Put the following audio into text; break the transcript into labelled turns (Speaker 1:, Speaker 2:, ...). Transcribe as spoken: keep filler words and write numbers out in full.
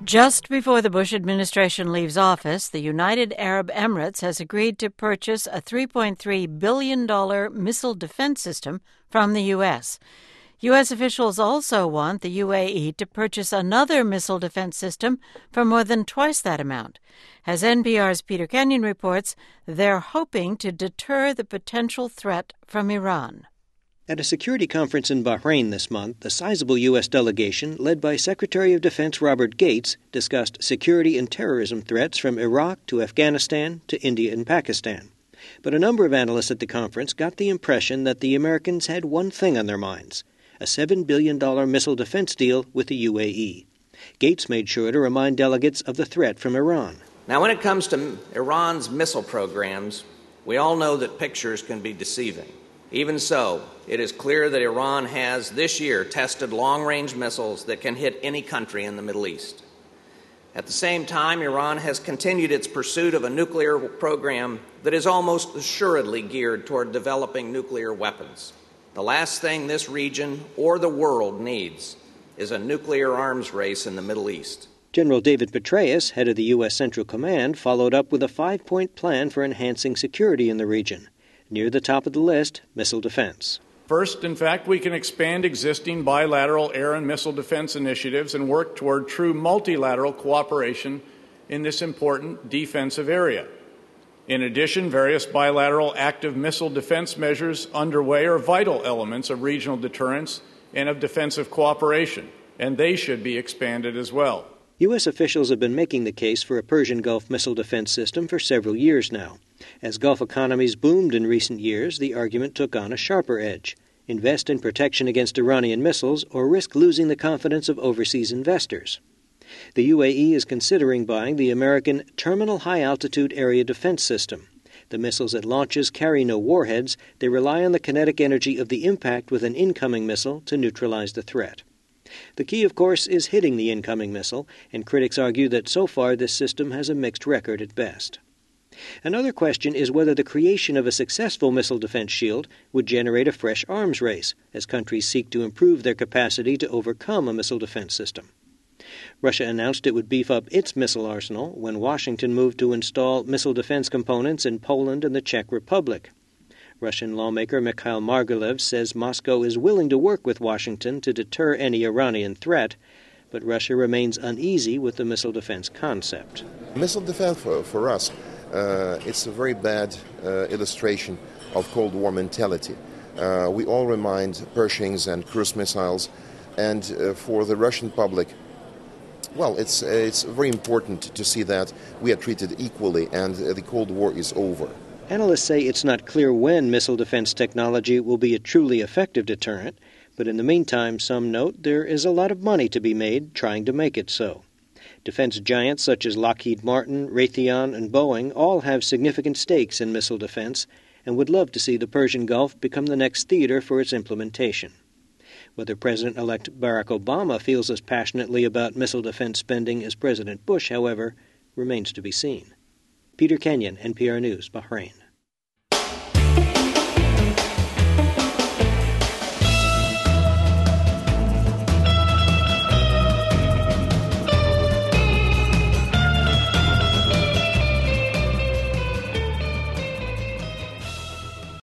Speaker 1: Just before the Bush administration leaves office, the United Arab Emirates has agreed to purchase a three point three billion dollars missile defense system from the U S. U S officials also want the U A E to purchase another missile defense system for more than twice that amount. As N P R's Peter Kenyon reports, they're hoping to deter the potential threat from Iran.
Speaker 2: At a security conference in Bahrain this month, the sizable U S delegation, led by Secretary of Defense Robert Gates, discussed security and terrorism threats from Iraq to Afghanistan to India and Pakistan. But a number of analysts at the conference got the impression that the Americans had one thing on their minds: a seven billion dollars missile defense deal with the U A E. Gates made sure to remind delegates of the threat from Iran.
Speaker 3: Now, when it comes to Iran's missile programs, we all know that pictures can be deceiving. Even so, it is clear that Iran has this year tested long-range missiles that can hit any country in the Middle East. At the same time, Iran has continued its pursuit of a nuclear program that is almost assuredly geared toward developing nuclear weapons. The last thing this region or the world needs is a nuclear arms race in the Middle East.
Speaker 2: General David Petraeus, head of the U S Central Command, followed up with a five-point plan for enhancing security in the region. Near the top of the list, missile defense.
Speaker 4: First, in fact, we can expand existing bilateral air and missile defense initiatives and work toward true multilateral cooperation in this important defensive area. In addition, various bilateral active missile defense measures underway are vital elements of regional deterrence and of defensive cooperation, and they should be expanded as well.
Speaker 2: U S officials have been making the case for a Persian Gulf missile defense system for several years now. As Gulf economies boomed in recent years, the argument took on a sharper edge: invest in protection against Iranian missiles or risk losing the confidence of overseas investors. The U A E is considering buying the American Terminal High Altitude Area Defense System. The missiles it launches carry no warheads. They rely on the kinetic energy of the impact with an incoming missile to neutralize the threat. The key, of course, is hitting the incoming missile, and critics argue that so far this system has a mixed record at best. Another question is whether the creation of a successful missile defense shield would generate a fresh arms race as countries seek to improve their capacity to overcome a missile defense system. Russia announced it would beef up its missile arsenal when Washington moved to install missile defense components in Poland and the Czech Republic. Russian lawmaker Mikhail Margalev says Moscow is willing to work with Washington to deter any Iranian threat, but Russia remains uneasy with the missile defense concept.
Speaker 5: Missile defense for, for us, uh, it's a very bad uh, illustration of Cold War mentality. Uh, we all remind Pershings and cruise missiles, and uh, for the Russian public, well, it's, it's very important to see that we are treated equally and uh, the Cold War is over.
Speaker 2: Analysts say it's not clear when missile defense technology will be a truly effective deterrent, but in the meantime, some note there is a lot of money to be made trying to make it so. Defense giants such as Lockheed Martin, Raytheon, and Boeing all have significant stakes in missile defense and would love to see the Persian Gulf become the next theater for its implementation. Whether President-elect Barack Obama feels as passionately about missile defense spending as President Bush, however, remains to be seen. Peter Kenyon, N P R News, Bahrain.